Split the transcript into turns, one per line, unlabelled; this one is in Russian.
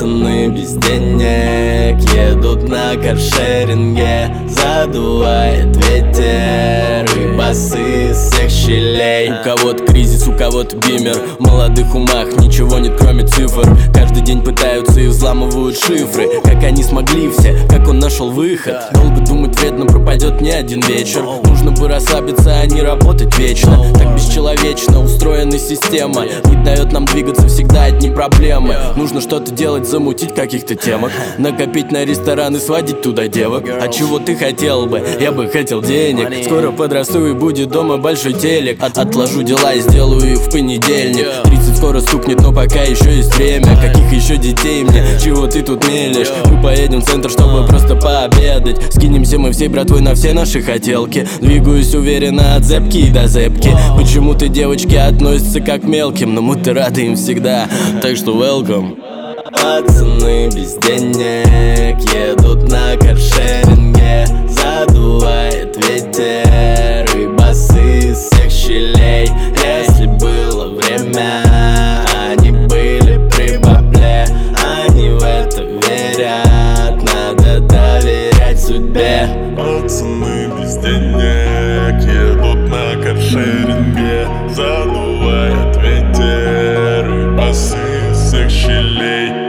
Пацаны без денег едут на каршеринге, задувает ветер и басы из всех щелей. У кого-то кризис, у кого-то бимер. В молодых умах ничего нет, кроме цифр. Каждый день пытаются и взламывают шифры. Как они смогли все, как он нашел выход? Долго думать вредно, пропадет не один вечер. Нужно бы расслабиться, а не работать вечно. Так бесчеловечно устроена система, не дает нам двигаться, всегда одни проблемы. Нужно что-то делать, замутить в каких-то темах, накопить на ресторан и сводить туда девок. А чего ты хотел бы? Я бы хотел денег. Скоро подрасту и будет дома большой телек. Отложу дела и сделаю их в понедельник. 30 скоро стукнет, но пока еще есть время. Каких еще детей мне? Чего ты тут мелешь? Мы поедем в центр, чтобы просто пообедать. Скинемся мы всей братвой на все наши хотелки. Двигаюсь уверенно от зэпки до зэпки. Почему-то девочки относятся как к мелким, но мы-то рады им всегда, так что welcome. Пацаны без денег едут на каршеринге, задувает ветер и басы из всех щелей. Если было время, они были при бабле, они в это верят, надо доверять судьбе.
Пацаны без денег едут на каршеринге, задувает ветер и басы из всех щелей.